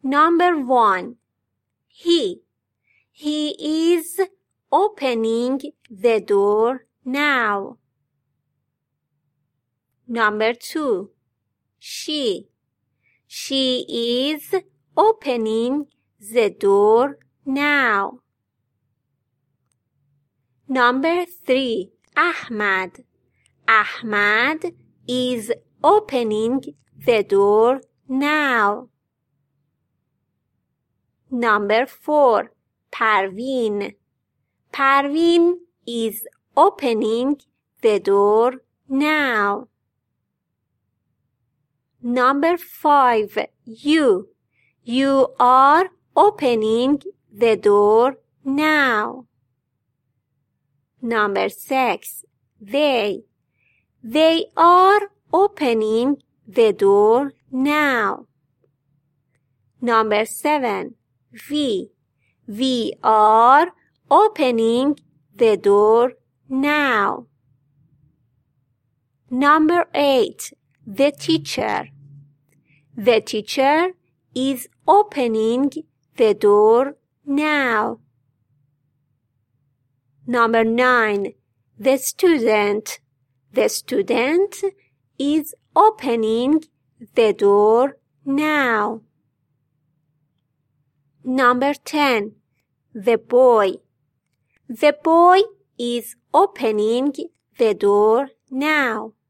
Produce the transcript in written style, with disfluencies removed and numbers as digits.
Number 1. He is opening the door now. Number 2. She is opening the door now. Number 3. Ahmad is opening the door now. Number 4. Parveen is opening the door now. Number 5. You are opening the door now. Number 6. They are opening the door now. Number 7. We are opening the door now. Number 8. The teacher is opening the door now. Number 9. The student is opening the door now. Number 10. The boy is opening the door now.